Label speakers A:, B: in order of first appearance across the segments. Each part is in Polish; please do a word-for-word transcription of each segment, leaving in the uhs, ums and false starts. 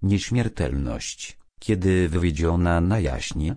A: nieśmiertelność, kiedy wywiedziona na jaśnie?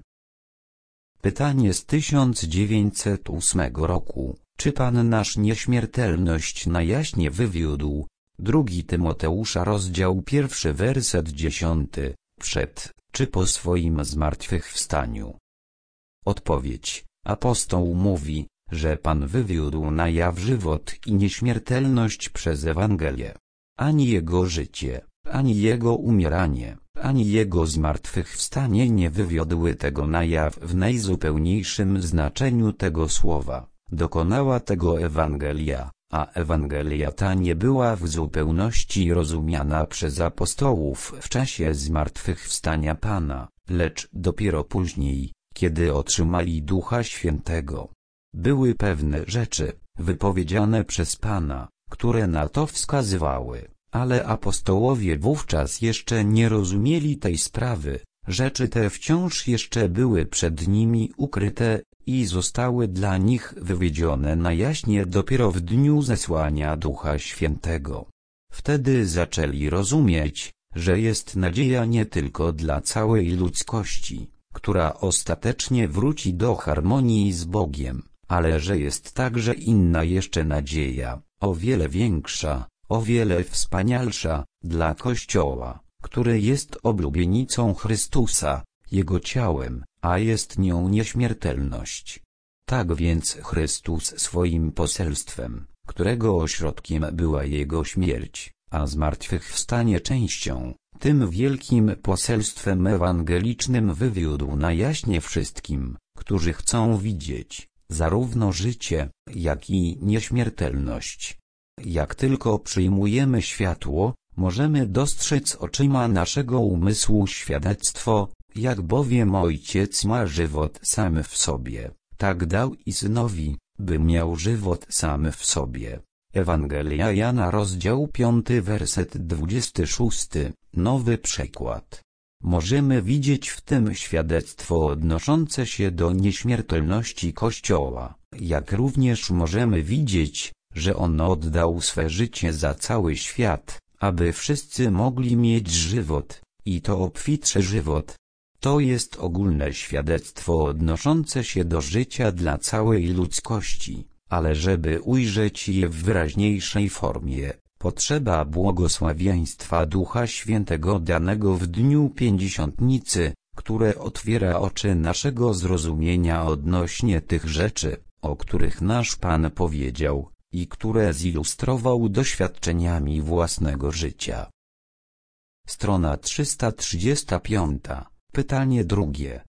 A: Pytanie z tysiąc dziewięćset ósmego roku. Czy Pan nasz nieśmiertelność na jaśnie wywiódł? Drugi Tymoteusza rozdział pierwszy werset dziesiąty. Przed, czy po swoim zmartwychwstaniu? Odpowiedź. Apostoł mówi, że Pan wywiódł na jaw żywot i nieśmiertelność przez Ewangelię. Ani Jego życie, ani Jego umieranie, ani Jego zmartwychwstanie nie wywiodły tego na jaw w najzupełniejszym znaczeniu tego słowa. Dokonała tego Ewangelia, a Ewangelia ta nie była w zupełności rozumiana przez apostołów w czasie zmartwychwstania Pana, lecz dopiero później, kiedy otrzymali Ducha Świętego. Były pewne rzeczy, wypowiedziane przez Pana, które na to wskazywały, ale apostołowie wówczas jeszcze nie rozumieli tej sprawy. Rzeczy te wciąż jeszcze były przed nimi ukryte i zostały dla nich wywiedzione na jaśnie dopiero w dniu zesłania Ducha Świętego. Wtedy zaczęli rozumieć, że jest nadzieja nie tylko dla całej ludzkości, która ostatecznie wróci do harmonii z Bogiem, ale że jest także inna jeszcze nadzieja, o wiele większa, o wiele wspanialsza, dla Kościoła, który jest oblubienicą Chrystusa, Jego ciałem, a jest nią nieśmiertelność. Tak więc Chrystus swoim poselstwem, którego ośrodkiem była Jego śmierć, a zmartwychwstanie częścią, tym wielkim poselstwem ewangelicznym wywiódł na jaśnie wszystkim, którzy chcą widzieć, zarówno życie, jak i nieśmiertelność. Jak tylko przyjmujemy światło, możemy dostrzec oczyma naszego umysłu świadectwo, jak bowiem Ojciec ma żywot sam w sobie, tak dał i Synowi, by miał żywot sam w sobie. Ewangelia Jana rozdział piąty werset dwudziesty szósty, nowy przekład. Możemy widzieć w tym świadectwo odnoszące się do nieśmiertelności Kościoła, jak również możemy widzieć, że On oddał swe życie za cały świat, aby wszyscy mogli mieć żywot, i to obfitszy żywot. To jest ogólne świadectwo odnoszące się do życia dla całej ludzkości, ale żeby ujrzeć je w wyraźniejszej formie, potrzeba błogosławieństwa Ducha Świętego danego w dniu Pięćdziesiątnicy, które otwiera oczy naszego zrozumienia odnośnie tych rzeczy, o których nasz Pan powiedział, i które zilustrował doświadczeniami własnego życia. Strona trzysta trzydziesta piąta. Pytanie drugie.